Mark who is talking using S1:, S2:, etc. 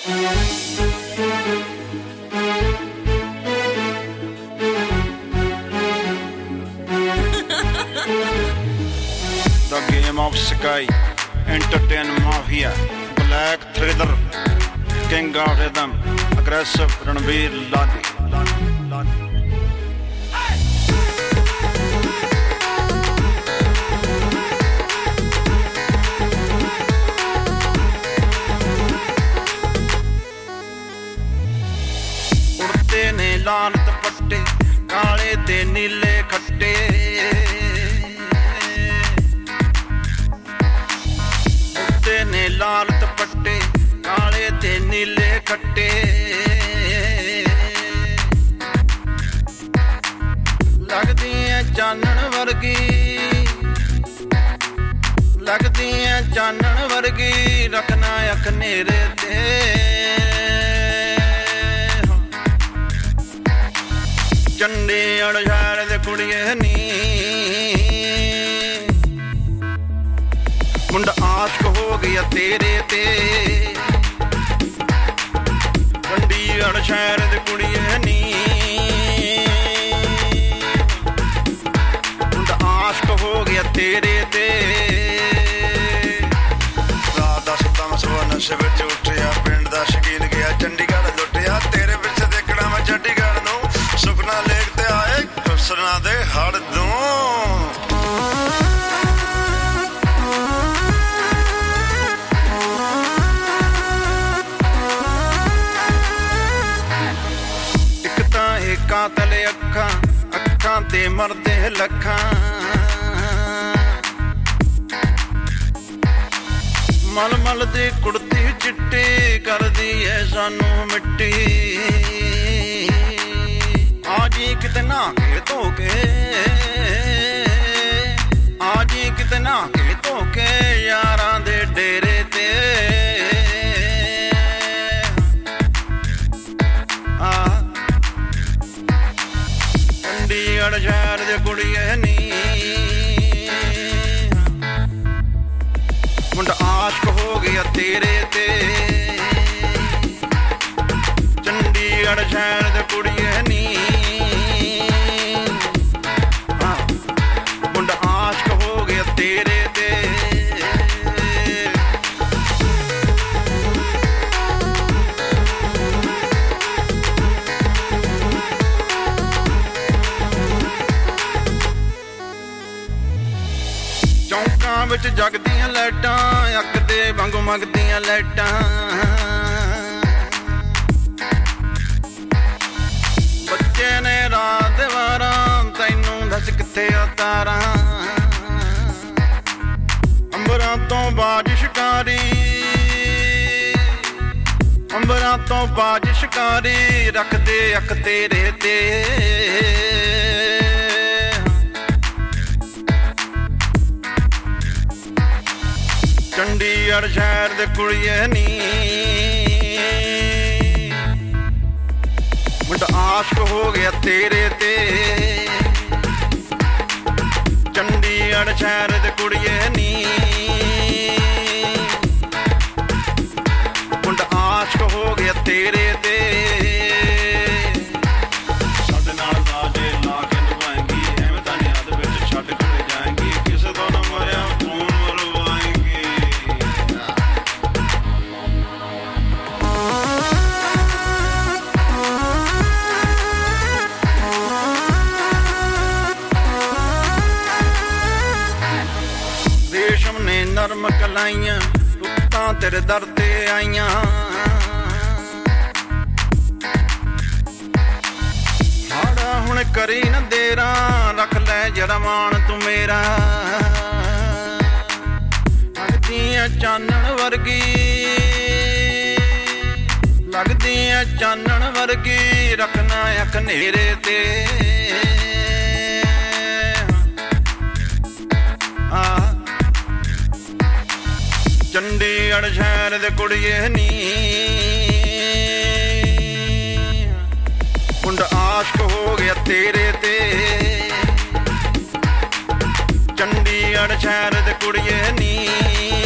S1: The Game of Sky, Entertain Mafia, Black Thriller, King of Rhythm, Aggressive Ranveer Ladi. उड़ते ने लाल दुपट्टे काले ते नीले खट्टे ने लाल दुपट्टे काले ते नीले खट्टे लगदी है चानन वर्गी लगदी है चानन वर्गी रखना अख नेरे ते चंडीगढ़ शहर दे कुड़िए नी मुंडा आशिक हो गया तेरे ते चंडीगढ़ शहर दे कुड़िए नी मुंडा आशिक हो गया तेरे ते रात दा सुता मैं सुबह नशे विच उठिया पिंड दा शकीन गया चंडीगढ़ लुटिया तेरे पिछे देखना मैं चंडीगढ़ नूं सुखना लेक ते आए खुसरना दे हड़ दूं तले अखा अखा ते मरदे लखा मल मल दी कुड़ती चिट्टी कर दी है सानू मिट्टी आजी कितना के धोके आजी कितना के धोके यारां दे डेरे ते चंडीगढ़ शहर दे कुड़िए नी मुंडा आशिक हो गया तेरे ते चंडीगढ़ शहर दे कुड़िए नी मुंडा आशिक हो गया तेरे ते चौंकां विच जगदियां लाइटां अग दे वांगू मंगदियां लाइटां बच्चे ने रात वारां तैनूं दस कित्थे आ तारां अंबरां तो बाज शिकारी अंबरां तो बाज शिकारी रखदे अख तेरे ते चंडीगढ़ शहर दे कुड़िए नी मुंडा आशिक हो गया तेरे ते चंडीगढ़ शहर दे कुड़िए नी मुंडा आशिक हो गया तेरे ते साडे नाल लाजे ला के निभाएंगी एवें तां याद विच छड्ड के जाएंगी किसे तो ना मरिया नरम कलाइयां रुत्तां तेरे दर ते आइयां हाड़ा हुण करी न देरा रख लै जरा मान तू मेरा लगदी है चानन वर्गी लगदी है चानन वर्गी रखना अख नेरे ते चंडीगढ़ शहर दे कुड़िए नी मुंडा आशिक हो गया तेरे ते चंडीगढ़ शहर दे कुड़िए नी